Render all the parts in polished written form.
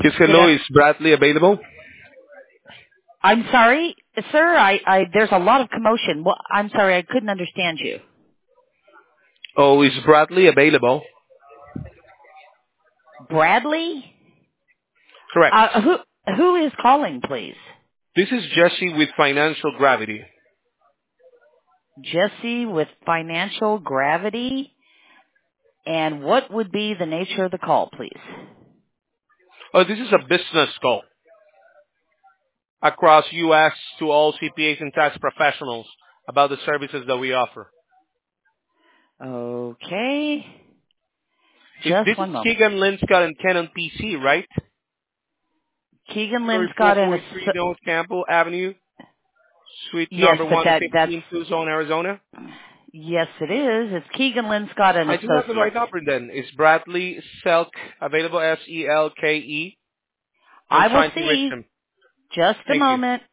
Yes, Good hello. af- Is Bradley available? I'm sorry, sir. There's a lot of commotion. Well, I'm sorry, I couldn't understand you. Oh, is Bradley available? Bradley? Correct. Who is calling, please? This is Jesse with Financial Gravity. Jesse with Financial Gravity. And what would be the nature of the call, please? Oh, this is a business call across U.S. to all CPAs and tax professionals about the services that we offer. Okay. This Just is one moment. Keegan Linscott and Canon PC, right? Keegan Lynn Scott and 3443 North Campbell Avenue, Suite yes, number but that's 115, Tucson, Arizona. yes, it is. It's Keegan Lynn Scott and I do have the right Associates. number then. Is Bradley Selk available? Selke. I'm I will trying to reach see. him. Just a Thank you. moment.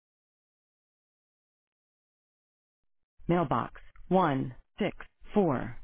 Mailbox 164.